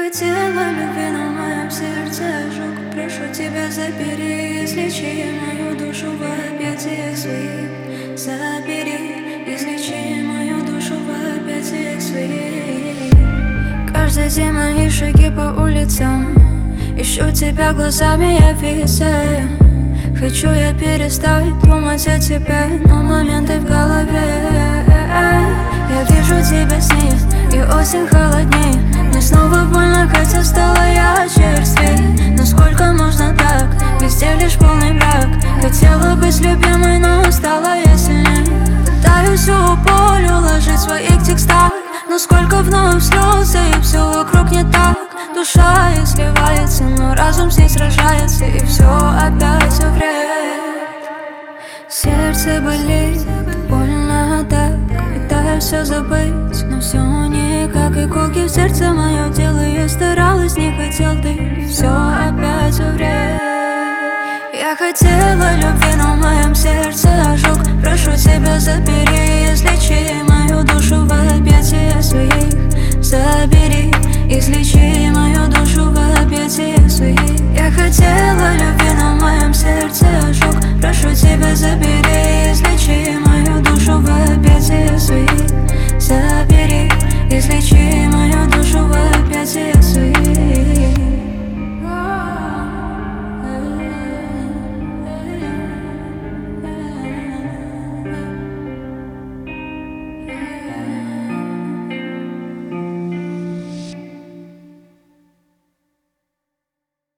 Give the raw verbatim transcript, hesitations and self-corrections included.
хотела любви, но в моем сердце ожог. Прошу тебя, забери, излечи мою душу в объятиях своих. Забери, излечи мою душу в объятиях своих. Каждый день мои шаги по улицам, ищу тебя глазами, я висаю. Хочу я перестать думать о тебе, но моменты в голове. Я вижу тебя снизу, и осень холоднее. Мне снова больно, хотя стало я черствей. Но сколько можно так, везде лишь полный брак. Хотела быть любимой, но устала я сильней. Пытаюсь всю боль уложить в своих текстах, но сколько вновь слез, и все вокруг не так. Душа и сливается, но разум с ней сражается, и все опять вред. Сердце болит, больно так. Пытаюсь все забыть, но все никак. Иголки в сердце мое дело, я старалась, не хотел ты, и все опять вред. Я хотела любви, но в моем сердце ожог. Прошу тебя, забери,